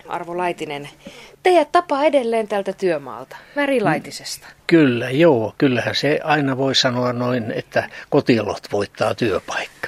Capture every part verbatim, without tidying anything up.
Arvo Laitinen, teidät tapaa edelleen tältä työmaalta, Märilaitisesta. Kyllä, joo. Kyllähän se aina voi sanoa noin, että kotiolot voittaa työpaikka.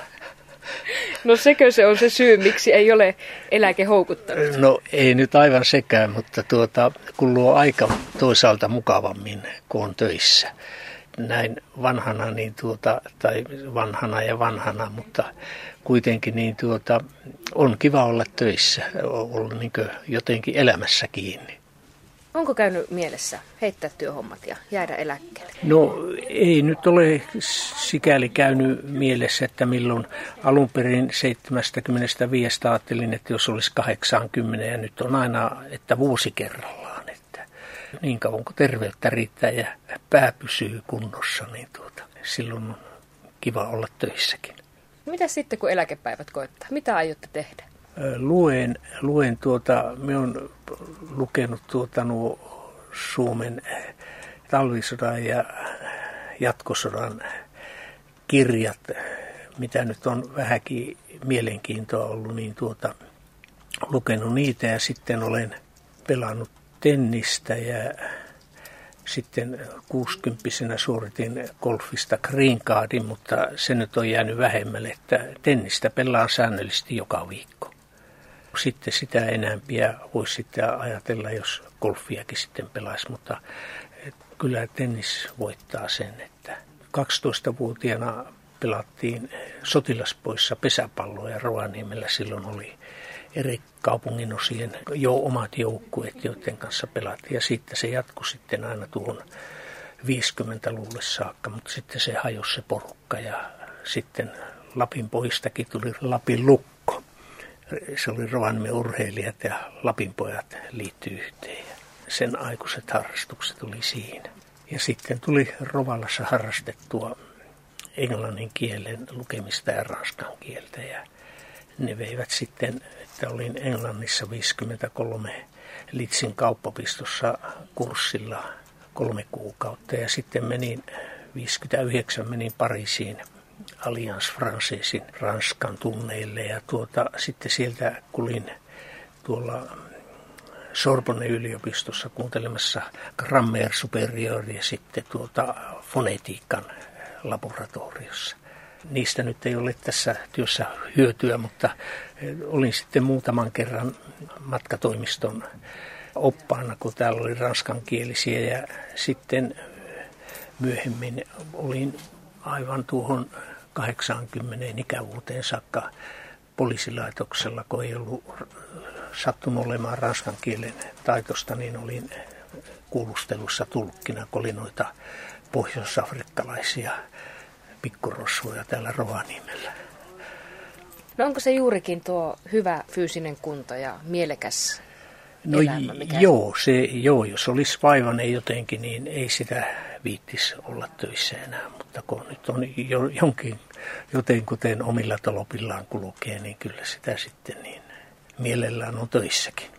No sekö se on se syy, miksi ei ole eläke houkuttanut? No ei nyt aivan sekään, mutta tuota, kun luo aika toisaalta mukavammin, kun on töissä. Näin vanhana, niin tuota, tai vanhana ja vanhana, mutta kuitenkin niin tuota, on kiva olla töissä, olla niin jotenkin elämässä kiinni. Onko käynyt mielessä heittää työhommat ja jäädä eläkkeelle? No ei nyt ole sikäli käynyt mielessä, että milloin alun perin seitsemänkymmentäviisi ajattelin, että jos olisi kahdeksankymmentä ja nyt on aina, että vuosi kerrallaan. Että niin kauan kuin terveyttä riittää ja pää pysyy kunnossa, niin tuota, silloin on kiva olla töissäkin. Mitä sitten kun eläkepäivät koittaa? Mitä aiotte tehdä? Luen, luen tuota, me on lukenut tuota nuo Suomen talvisodan ja jatkosodan kirjat, mitä nyt on vähänkin mielenkiintoa ollut, niin tuota, lukenut niitä ja sitten olen pelannut tennistä ja sitten kuusikymppisenä suoritin golfista green cardin, mutta se nyt on jäänyt vähemmälle, että tennistä pelaan säännöllisesti joka viikko. Sitten sitä enämpiä voisi sitten ajatella, jos golfiakin sitten pelaisi, mutta kyllä tennis voittaa sen, että kaksitoistavuotiaana pelattiin sotilaspoissa pesäpalloa ja Rovaniemellä silloin oli eri kaupunginosien jo omat joukkueet, joiden kanssa pelattiin ja sitten se jatkui sitten aina tuohon viisikymmentäluvulle saakka, mutta sitten se hajosi se porukka ja sitten Lapin poistakin tuli Lapin Lukko. Se oli Rovaniemen urheilijat ja Lapin pojat liittyi yhteen ja sen aikuiset harrastukset oli siinä. Ja sitten tuli Rovallassa harrastettua englannin kielen lukemista ja ranskan kieltä ja ne veivät sitten, että olin Englannissa viisikymmentäkolme Litsin kauppapistossa kurssilla kolme kuukautta ja sitten menin viisikymmentäyhdeksän menin Pariisiin Alliance Françaisin Ranskan tunneille ja tuota, sitten sieltä kulin tuolla Sorbonne yliopistossa kuuntelemassa Grammaire Supérieure ja sitten tuota fonetiikan laboratoriossa. Niistä nyt ei ole tässä työssä hyötyä, mutta olin sitten muutaman kerran matkatoimiston oppaana, kun täällä oli ranskankielisiä ja sitten myöhemmin olin aivan tuohon kahdeksankymmentä ikävuoteen saakka poliisilaitoksella, kun ei ollut sattunut olemaan ranskan kielen taitosta, niin olin kuulustelussa tulkkina, kun oli noita pohjois-afrikkalaisia pikkurosvoja täällä Rovaniemellä. No onko se juurikin tuo hyvä fyysinen kunto ja mielekäs no elämä? Mikä... Joo, se, joo, jos olisi vaivainen jotenkin, niin ei sitä viittisi olla töissä enää. Mutta kun nyt on jo, jonkin jotenkuten omilla tolopillaan kulkee, niin kyllä sitä sitten niin mielellään on töissäkin.